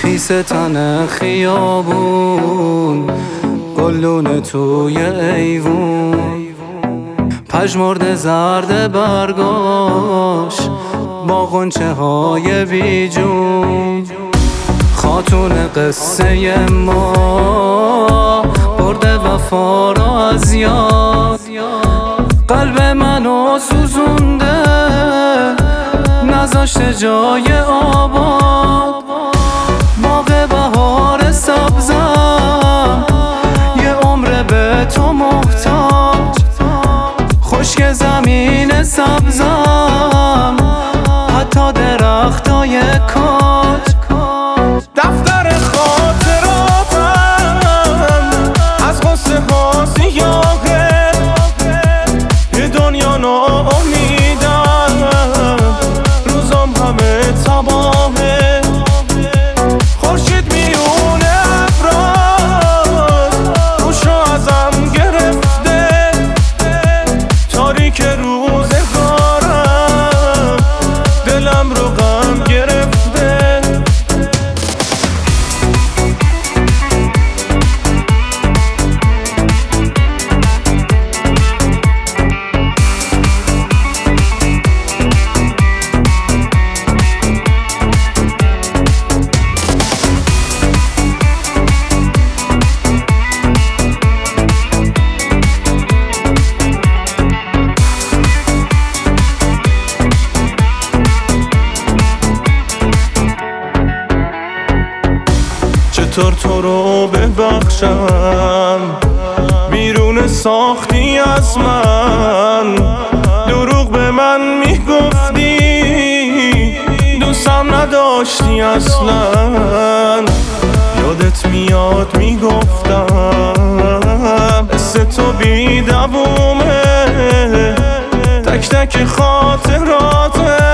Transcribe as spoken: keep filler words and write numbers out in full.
خیس تن خیابون، گلونه توی ایوون، پژمرده زرد برگاش با غنچه های بیجون. خاتون قصه ما برده وفا را از یاد، قلب منو سوزونده نذاشته جای آباد. باغ بهار سبزم یه عمر به تو محتاج، خشک زمین سبزم حتی درختای کاج. دفتر خاطراتم از غصه ها سیاهه، یه دنیا ناامیدم، روزام همه تباهه. خورشید میونه ابرار روشو ازم گرفته، تاریک روزگارم دلم رو غم گرفته. چطور تو رو ببخشم، بیرون ساختی از من، دروغ به من میگفتی، دوستم نداشتی اصلا. یادت میاد میگفتم حس تو بی دوومه، تک تک خاطراته